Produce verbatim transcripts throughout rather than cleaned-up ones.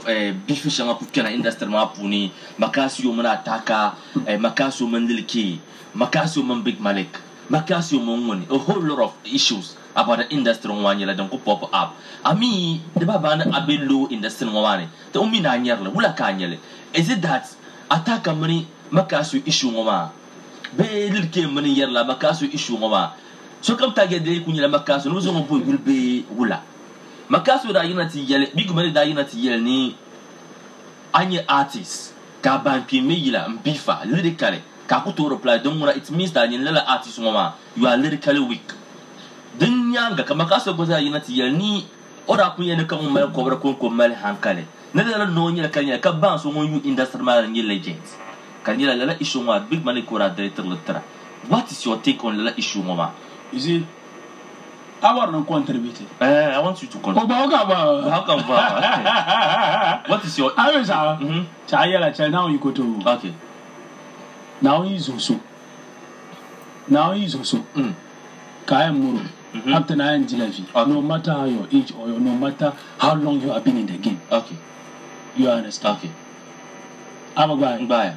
eh bifi shanga ku kana industry ma puni makasio muna taka eh makasio mandiliki makasio man Big Malik makasio mon a whole lot of issues about the industry one yela donc pop up ami de baba na abello industry one te umi na nyerle wula ka nyele is it that ataka mani makasio issue ngoma be lilke mani yerla makasio issue ngoma so kam tagge de kunyela makasio no zo ngbo gulbe wula makaso da yina ti yele Big Malik da yina ti yele ni anye artist ka ban pi me yila mbifa lyrically ka ku to reply don mura it means that yin lala artist ngoma you are lyrically weak din yanga ka makaso go da yina ti yele ni ora ku yene ka mo mal ko bra ko ko mal hankale na da no nyela kanya ka ban so ngon you industry mal ni legends kan yela lala issue ngoma Big Malik ko ra director litra what is your take on lala issue ngoma is it I want to contribute. Uh, I want you to contribute. Oh, how come? What is your? I was ah. Chayela, now you go to. Okay. Now he's also. Now he's also. Kaya Muru. After nine Jilavi. No matter your age or no matter how long you have been in the game. Okay. You understand? Okay. I'm a guy. Bye.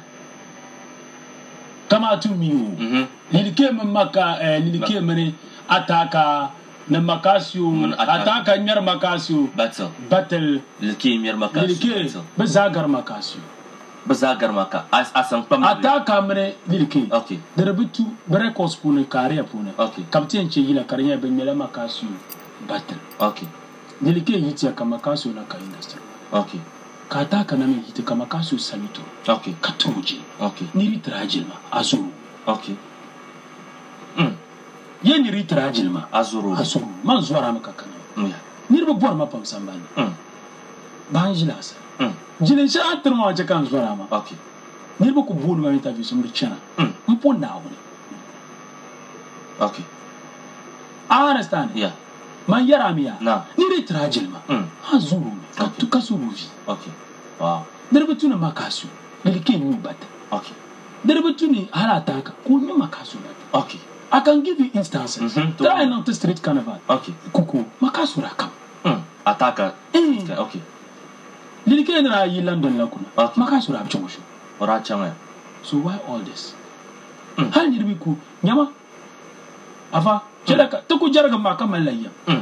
Come out to me. Mm-hmm. Lili came maka. Lili came ataka. Na makasio ataka nyar makasio battle battle liki nyar makasio liki bazagar makasio bazagar maka as asan pam ataka mre liki okay derebitu brekos pune kare pune okay kapten che yila karnya ben mela makasio battle okay liki yiti ka makasio na ka industry okay ka ataka na yiti ka makasio salito okay katoje okay niri trajilma azuru okay mm yeni ritra jilma azuru azuru man zuwara maka kana mm nirba bor ma pam sambani mm ban jilasa mm jilin sha atrma waje kan zuwara ma okay nirba ku bolu ma interview sum chana mm mpo na woni okay I understand yeah man yara miya na ni ritra jilma mm azuru ka tu kasuruji okay wow nirba tuna makasu nilike ni bata okay nirba tuni halata ka ko ni makasu bata okay I can give you instances. Mm-hmm. Try not to street carnival. Okay. Kuku. Makasura kam. Mm. Ataka. Mm. Okay. Lilike na yi London la kuna. Okay. Makasura abchongosho. Ora changa. So why all this? Mm. Hal ni biku nyama. Ava jelaka mm. tuku jaraga makama la yam. Mm.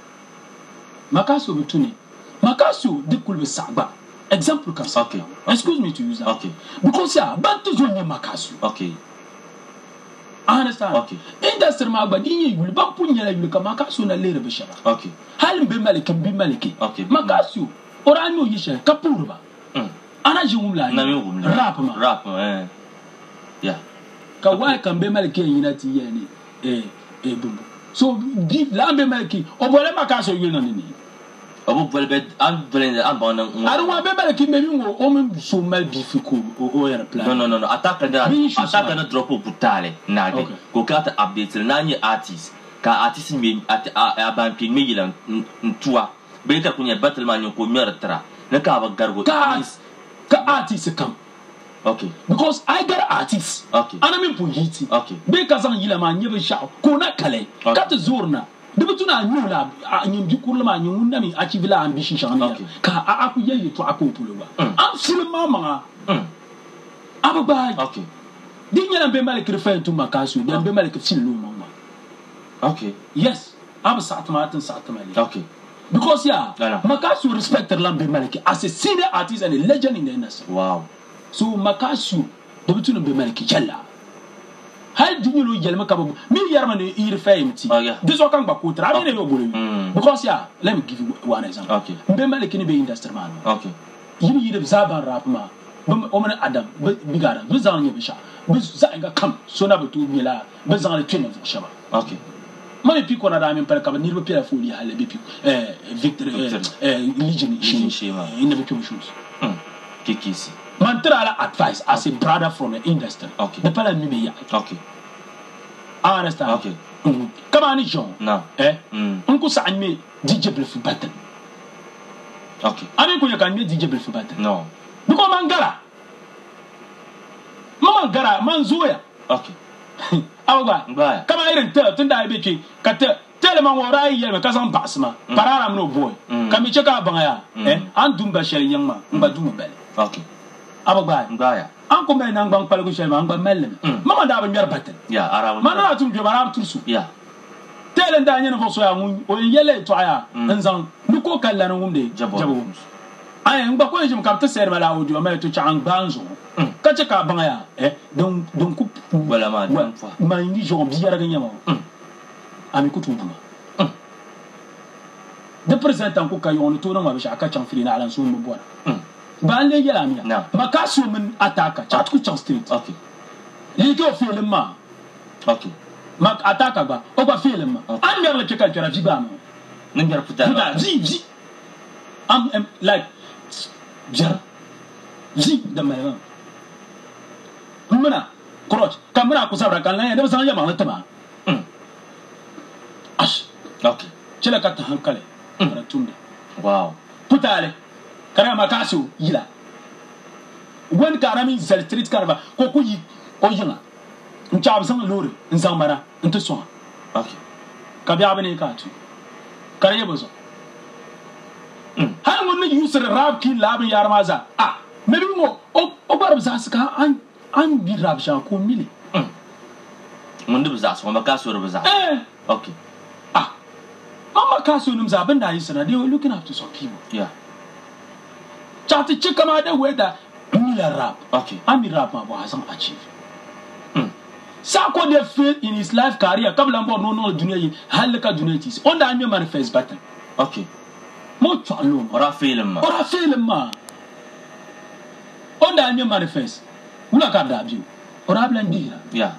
Makasu bituni. Makasu dikul be saba. Example kam. Okay. Okay. Excuse me to use that. Okay. Because ya bantu zonye makasu. Okay. I understand. Okay. Industry ma gba dinyi yul ba punya la yul ka makasu na lere be shaba. Okay. Hal be malike be malike. Okay. Makasu ora no yisha kapurba. Mm. Ana jumla. Na mi wumla. Rap ma. Rap eh. Yeah. Ka why kan be malike yinati yani eh eh bumbu. So give la be malike obole makasu yul na ni. Abu velbet am blend am bonan. Aru wa be malike me bi ngo o me so mal bifiku o yara plan. No no no no attack na attack na drop butale na de. Ko kata update na ni artist. Ka artist me at aban pin me yilan ntua. Be ka kunya battle man ko mertra. Na ka ba gargo. Ka ka artist kam. Okay. Because I get artists. Okay. Ana min pujiti. Okay. Be ka san yila ma nyebe sha ko na kale. Ka ta zorna. Debe tuna nyula anyim dikurla ma nyum nami achivila ambition shanga. Ka a aku ye to akopulwa. Am silma ma. Mm. Ababa. Okay. Dinya be malik refer to makasu, then be malik silu mama. Okay. Yes. Am satmatin satmali. Okay. Because yeah, no, no. Makasu respected Lambe Maliki as a senior artist and a legend in the industry. Wow. So Makasu, the between be Maliki Jella. How do you know Yelma Kabu? Me Yarman ear fame. Oh, yeah. This one come back. I mean, mm. Because yeah, let me give you one example. Okay. Be Maliki be industry man. Okay. You need Zaba Rapma, Oman Adam, Bigara, Bizan Yabisha, Bizanga come, so never to Mila, Bizan the twin of Shaba. Okay. Many people that I'm in Percaba, near Pierre Fully, Halebi, Victory, Legion, in the victim shoes. Kikisi. Mantrala advice as a brother from the industry. Okay. The Palamia. Okay. I understand. Okay. Mm. Come on, John. No. Eh? Mm. Uncle San me D J Bill for battle. Okay. I mean, you can meet D J Bill for battle. No. Because Mangara. Mangara, Manzoya. Okay. Awa. Bye. Come on, and tell Tunda Biki, Kata, tellement wora yel me kasam basma parara no boy kami cheka bangaya eh an dumba shel yangma mba dum bele okay abagba ngaya an ko me nan bang palgo shel ma ngba mellem mama da ba nyer batel ya ara mana tum jo bara tursu ya tele da nyene fo so ya mun o yele to aya nzan nuko kala no ngumde jabo ay ngba ko jim kapta ser mala audio ma to chang banzo ka cheka bangaya eh donc donc wala ma donc fois ma ngi jo biara ganyama ami kutubuma de presentan ko kayon to nan wa bisha aka chan fili na alan so mu bora ba le yala miya makaso min ataka chat ku chan street okay li ko film ma okay mak ataka ba o ba film ma an mer le keka jara jiba ma nan jar puta puta ji ji am like jara ji da mai ma muna croch kamera ku sabra kan la da san ya ma ta ma ash okay chela ka ta hankale tunda wow putale kara makaso yila wen kara min zel street karba ko ku yi o yinga nchab sang lori nsang mara nto so okay ka biya bane ka tu kare yebo so han wonni yusra rab ki labin yar maza ah mebi mo o o barab za ska an an bi rab sha ko mili mun dubu za so makaso rubu za eh okay ah mama kaso num za ban da yisra they were looking after some people yeah chati chika ma da weda mila rap okay ami rap ma bo hasam achieve mm. Sako de fail in his life career kabla mbo no no dunia yi halaka dunia tis onda anyo manifest button okay mo chalo ora film ma ora film ma onda anyo manifest wula ka da bi ora blan dira yeah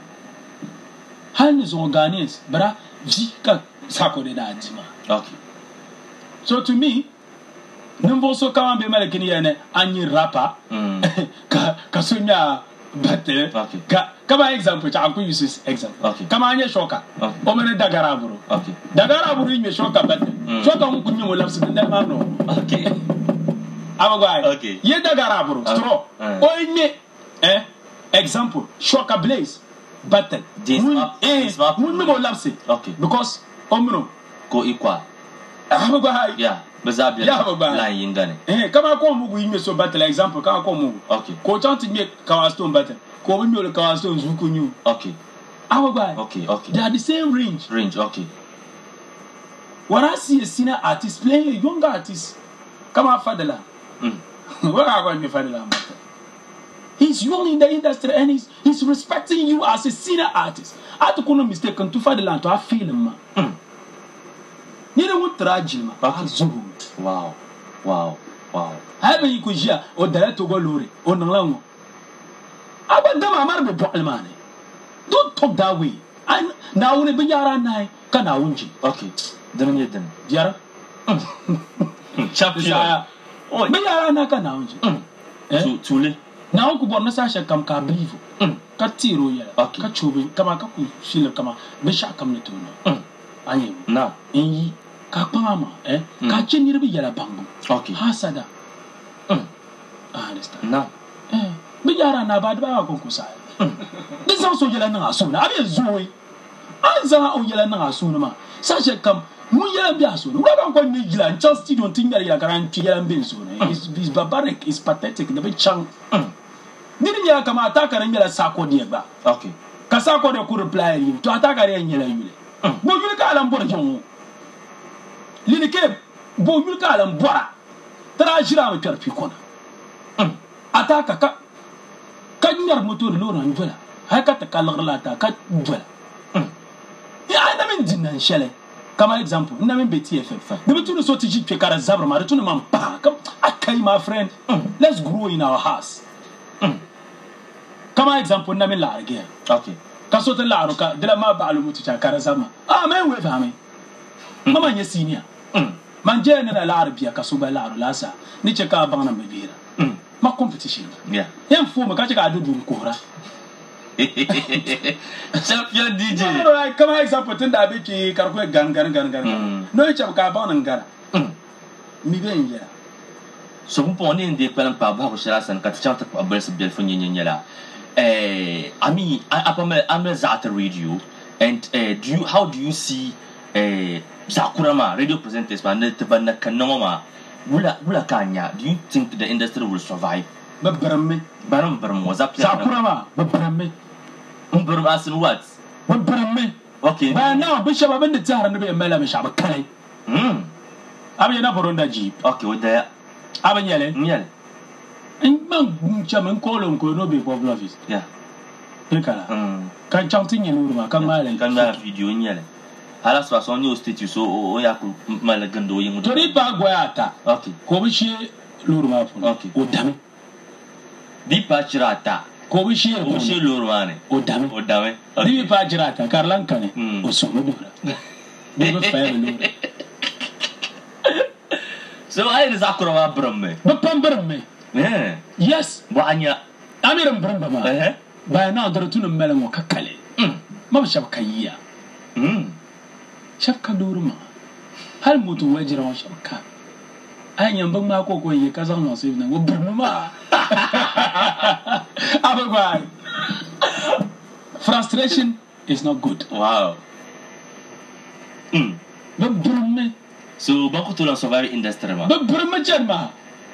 han zo Ghanaians bara ji ka sako de da jima okay so to me numbo so kama be mala kini yene anyi rapper mm. ka kasunya bate okay. ka kama example cha aku use example okay. kama anya shoka okay. o mene dagara buru okay dagara buru ime shoka bate mm. shoka mu kunyo mo lapsi nda mano okay abagwai okay ye dagara buru okay. straw uh. o ime eh example shoka blaze bate this up this up mun mo lapsi okay because omno ko ikwa abagwai yeah bazabia yeah, la yingane eh kama ko mugu ime so battle example kama ko mugu okay ko chanti me kawaston battle ko bi me kawaston zuku nyu okay awagba okay okay they are the same range range okay when I see a senior artist playing a younger artist kama Fadela mm what are going to Fadela matter he's young in the industry and he's he's respecting you as a senior artist atukuno mistaken to Fadela to a film ma mm ni de wutrajima okay zuru wow wow wow habe yi ko jia o dara to go lori o nan lanwo abanda ma mar be bolmane don't talk that way and now when be yara nai kana wunji okay dan ne dan yara champion oh be yara na kana wunji eh tule na ku borna sa sha kam ka believe ka tiro ya ka chobe kama ka ku shile kama be sha kam ne to no anye na yi ka pama eh ka chenire bi yara bangu okay hasada mm I understand na eh bi yara na ba ba ko kusa din san so yala na asu na abi zuwi an za o yala na asu ma sa she kam mu yala bi asu wa ban ko ni gila just studio tin yara ya karan ti yala bin so ne is is barbaric is pathetic the bit chang ni ni ya kama ataka ran yala sako die ba okay ka sako de ku reply yi to ataka ran yala yule bo yule ka alam bora jongo lini ke bo yule ka alam bora tara jira ma perfi kona ataka ka ka nyar moto lo ran vola haka ta kalgla ta ka vola ya ana min dinan shele kama example na min beti F F de bitu no so tiji pe kara zabra ma retu no man pa kam akai my friend let's grow in our house kama example na min la arge okay ka so te la ro ka de la ma ba lo mutu cha kara zabma ah men we fa me mama nya senior man je ne la arabia ka so ba la ro la sa ni che ka bang na me bira ma competition yeah yan fo ma ka che ka do dum ko ra champion D J no no kama example tin da be ki kar ko gan gan gan gan no che ka ba nan gara mi be nja so bu pon ni de pelan pa ba ko shira san ka chanta ko abel sibel fo nyi nyi la eh ami apa me am za at radio and uh, do you how do you see eh Zakurama radio presenters man te banna kanoma wula wula kanya. Do you think the industry will survive? Babaramme. Baram baram wazap. Zakurama. Babaramme. Baram as in what? Babaramme. Okay. Ba now bishop abin da tsara ne bai mala bishop kai. Hmm. Abin yana boronda jeep. Okay, with that. Abin yale. Nyale. In man chaman kolon ko no be problem office. Yeah. Kala. Hmm. Kan chantin yin urma kan mala. Kan mala video nyale. Hala so son yo state so o ya ku mala gando yin. Tori ba goyata. Okay. Ko bi shi lurma fu. Okay. O dame. Di pa chirata. Ko bi shi o shi lurma ne. O dame. O dame. Di pa chirata karlan kane. Mm. O so mo dora. Di ba fa lu. So I is Zakurama bramme. Ba pam bramme. Yeah. Yes. Wa anya. Amiran bramba ma. Eh. Ba na dora tunan melan wa kakkale. Mm. Ma ba shab kayiya. Mm. Shab ka durma. Hal mutu wajira wa shab ka. An yamban ma ko ko yi kazan no sai nan wa bramba ma. Abagwa. Frustration is not good. Wow. Mm. Ba bramme. So bako to la survive industry ma. Ba bramme janma.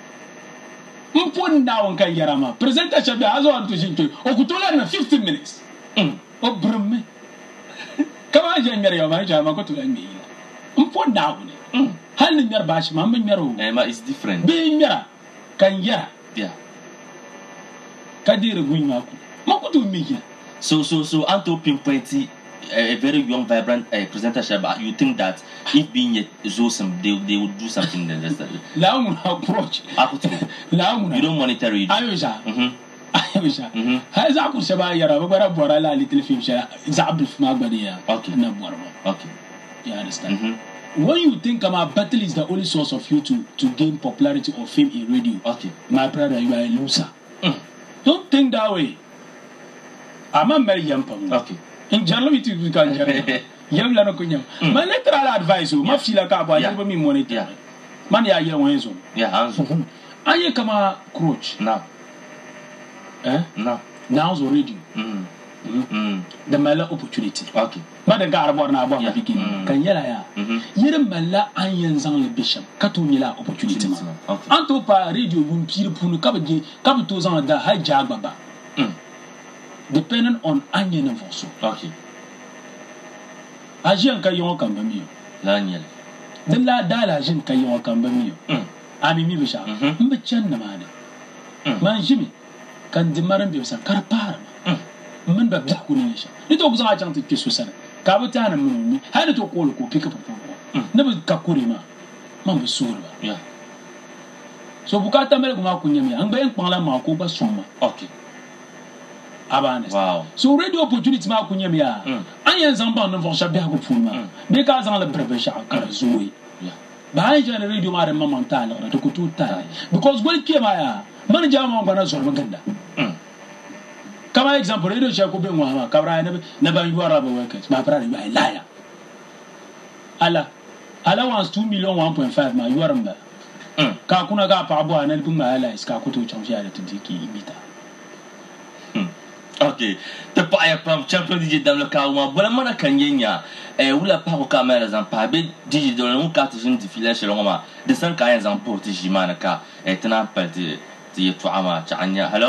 Mpon na won kan yarama. Presenter shabe azo antu shinto. Okutola na fifteen minutes. Mm. O bramme. Kama janyar ya ma jama ko to la mi. Mpon na won. Mm. Hal ni nyar bashi ma man nyaro. Eh ma is different. Be nyara kan yara. Yeah. Kadire gunya ku. Makutu mi ya. So so so Anto pinpointy a, a very young vibrant uh, presenter Shaba. You think that if being a Zosum they they would do something then that's that. La un approach. La un. You don't monitor it. Ayosha. Mhm. Ayosha. Mhm. Ha za ku shaba yara ba bara bora la little film sha. Za abdul ma gbadiya. Okay. Na bora ba. Okay. You understand? Mhm. When you think about battle is the only source of you to to gain popularity or fame in radio. Okay. My brother, you are a loser. Mm. Don't think that way. I'm a very young person. Okay. In general, it is can young lano kunyam. My literal advice, ma fila ka ba Yeah. yaba mi monitor. Yeah. Man ya yela wenzo. Yeah, hands. Aye kama coach. No. Eh? No. Now so radio. Mm. Mm. Mm. The mala opportunity. Okay. Ba da gar bor na bor na Yeah. bikin. Mm. Kan yela ya. Mhm. Yere mala an yanzan le bisham. Kato nyela opportunity ma. Okay. Anto pa radio yum pire punu kabage kabto zan da haja baba. Mm. Depending on anya na voso. Okay. Ajian ka yon kan bamiyo. La nyele. Dan la dala jin ka yon kan bamiyo. Mm. Ami mi bisha. Mhm. Mbe chan na mane. Mm. Man jimi kan dimaran bi sa kar par. Mm. Man ba bla ku ni sha. Ni to ku za jang ti kisu sana. Ka ba ta na mun mi. Ha ni to ko ko pick up ko. Mm. Ne ba ka kuri ma. Man ba sur ba. Yeah. So bukata mele ko ma ku nyami. An ba en kpangla ma ko ba soma. Okay. Abanes. Wow. So radio opportunity ma ku nyami ya. Mm. An yan zan ba nan fo sha bi ha ko fuma. Mm. Be ka zan la brebe sha kar zuwi. Yeah. Ba jana radio ma da mamman ta la da ku tuta because gol ke ma ya man jama ngana zo maganda. Mm. Kama example radio sha ko be mu ha kabra na na ban yuara ba workers ma fara ba laya. Ala ala wants two million one point five ma yuara ba. Mm. Ka kuna ga pa bo anal bu ma ala iska ko to chamshi ala tindiki imita. Okay. The Paya Pump Champion D J dans le cas où moi, voilà, moi, la Kanyenya, et où la part au caméra, les empires, D J dans le cas, tu de filet chez l'homme, de cinq ans, les empires, tu j'y manaka, et t'en as pas de, tu y es toi, ma, tu as